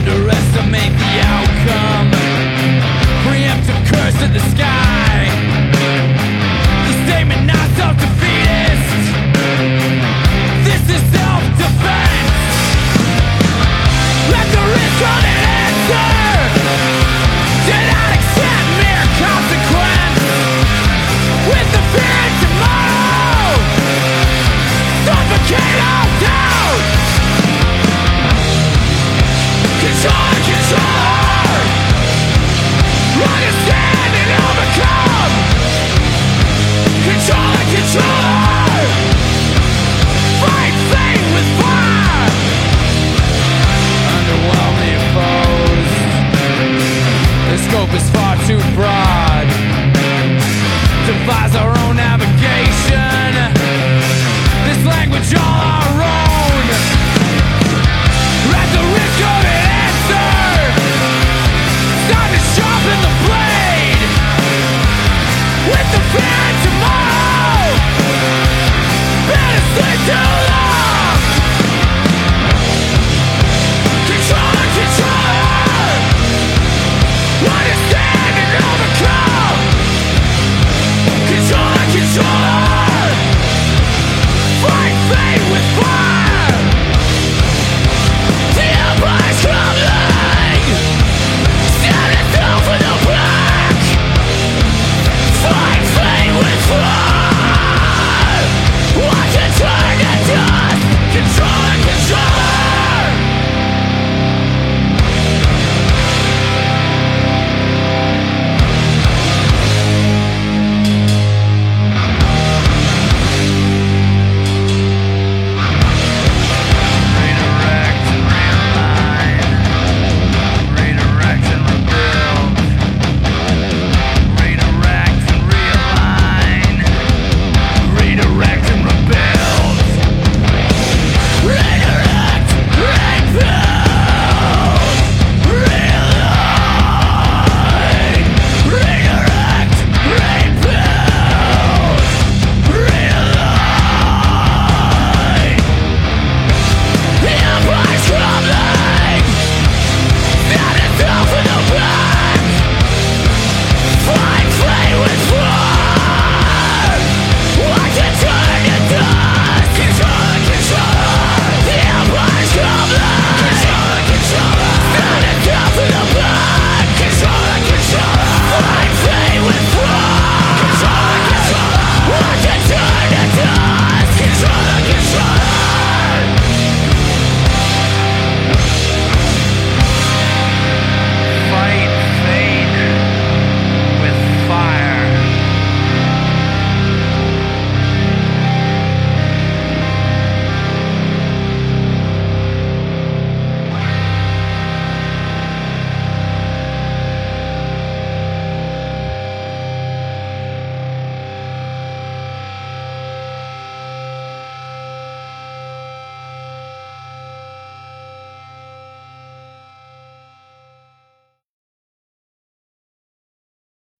underestimate the outcome. Preemptive curse in the sky. The statement not self-defeatist. This is self-defense. Let the risk on an answer. Do not accept mere consequence. With the fear of tomorrow. Suffocate all doubt. Control and controller. Understand and overcome. Control and controller.